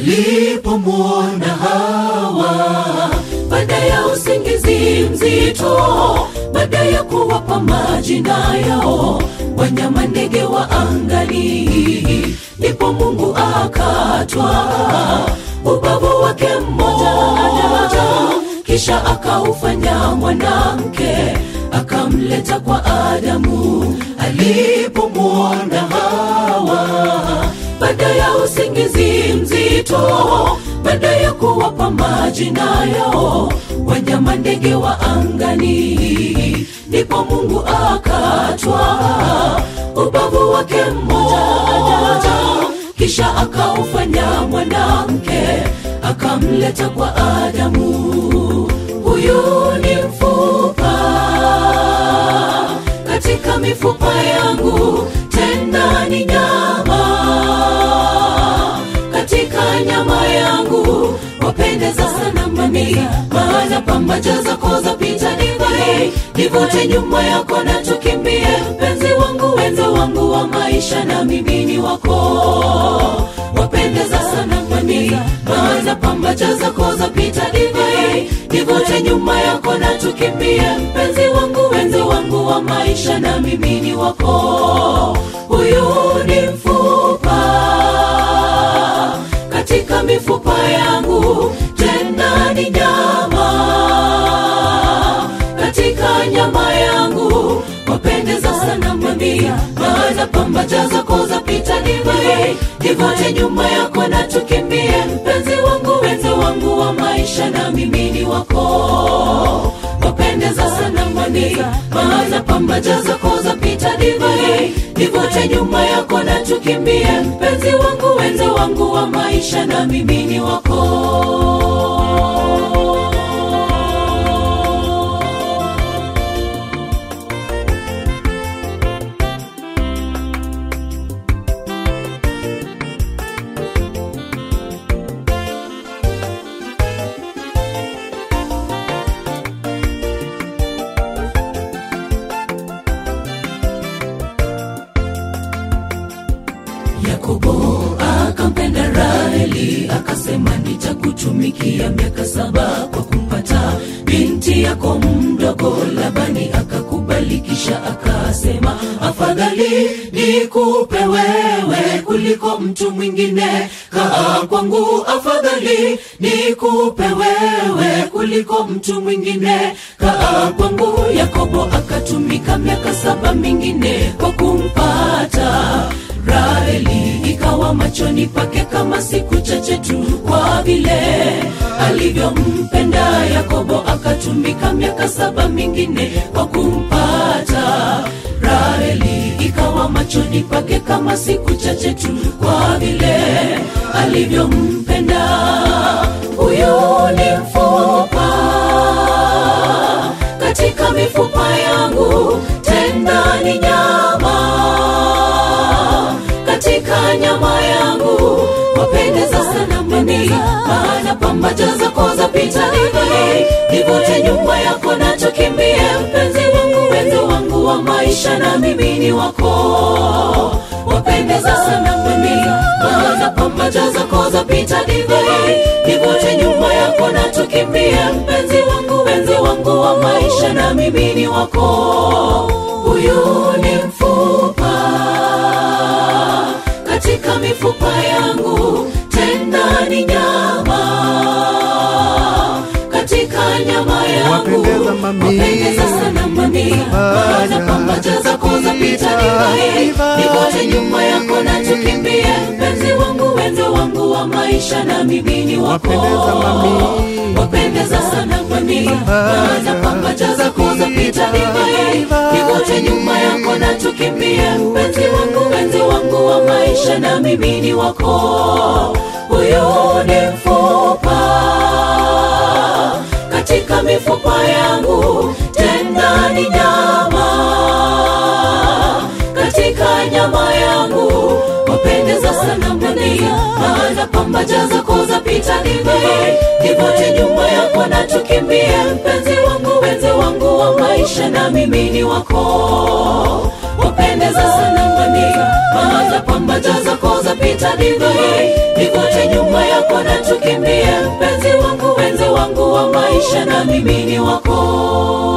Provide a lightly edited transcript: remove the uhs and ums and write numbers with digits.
Alipomwona Hawa baada ya usingizi mzito, baada ya kuwapa majina yao wanyama ndege wa angani, ndipo Mungu akatwaa ubavu wake mmoja, kisha akaufanya mwanamke akamleta kwa Adamu. Alipomwona Hawa baada ya usingizi mzito, baada ya kuwapa majina yao wanyama ndege wa angani, ndipo Mungu akatwaa ubavu wake mmoja, kisha akaufanya mwanamke akamleta kwa Adamu. Huyu ni mfupa katika mifupa yangu, tena ni nyama katika nyama yangu, wapendeza sana mami, maana pambaja zako zapita divai. Nivute nyuma yako na tukimbie, mpenzi wangu, wenzo wangu wa maisha, na mimi ni wako. Wapendeza sana mami, maana pambaja zako zapita divai. Nivute nyuma yako na tukimbie, mpenzi wangu, wenzo wangu wa maisha, na mimi ni wako. Huyu ni mfupa katika mifupa yangu, tena ni nyama katika nyama yangu, wapendeza sana mami, maana pambaja zako zapita divai. Nivute nyuma yako na tukimbie, mpenzi wangu, wenzo wangu wa maisha, na mimi ni wako. Wapendeza sana mami, maana pambaja zako zapita divai. Nivute nyuma yako na tukimbie, mpenzi wangu, wenzo wangu wa maisha, na mimi ni wako. Yakobo akampenda Raheli, akasema nitakutumikia miaka 7 kwa kumpata binti yako mdogo. Labani akakubali, kisha akasema afadhali nikupe wewe kuliko mtu mwingine, kaa kwangu. Afadhali nikupe wewe kuliko mtu mwingine, kaa kwangu. Yakobo akatumika miaka 7 mingine kwa kumpata Raheli, ikawa machoni pake kama siku chache tu, kwa vile alivyompenda Yakobo. Akatumika miaka 7 mingine kwa kumpata Raheli, ikawa machoni pake kama siku chache tu, kwa vile alivyompenda. Huyu ni mfupa katika mifupa yangu, tena ni nyama katika nyama yangu, wapendeza sana mami, maana pambaja zako zapita divai. Nivute nyuma yako na tukimbie, mpenzi wangu, wenzo wangu wa maisha, na mimi ni wako. Wapendeza sana mami, maana pambaja zako zapita divai. Nivute nyuma yako na tukimbie, mpenzi wangu, wenzo wangu wa maisha, na mimi ni wako. Huyu ni mfupa katika mifupa yangu, tena ni nyama katika nyama yangu, wapendeza sana mami, maana pambaja zako zapita divai. Nivute nyuma yako na tukimbie, mpenzi wangu, wenzo wangu wa maisha, na mimi ni wako. Wapendeza sana mami, maana pambaja zako zapita divai. Nivute nyuma yako na tukimbie, mpenzi wangu, wenzo wangu wa maisha, na mimi ni wako. Huyu ni mfupa katika mifupa yangu, tena ni nyama katika nyama yangu, wapendeza sana mami, maana pambaja zako zapita divai. Nivute nyuma yako na tukimbie, mpenzi wangu, wenzo wangu wa maisha, na mimi ni wako. Wapendeza sana mami, maana pambaja zako zapita divai. Nivute nyuma yako yako na tukimbie, mpenzi wangu, wenza wangu wa maisha, na mimi ni wako.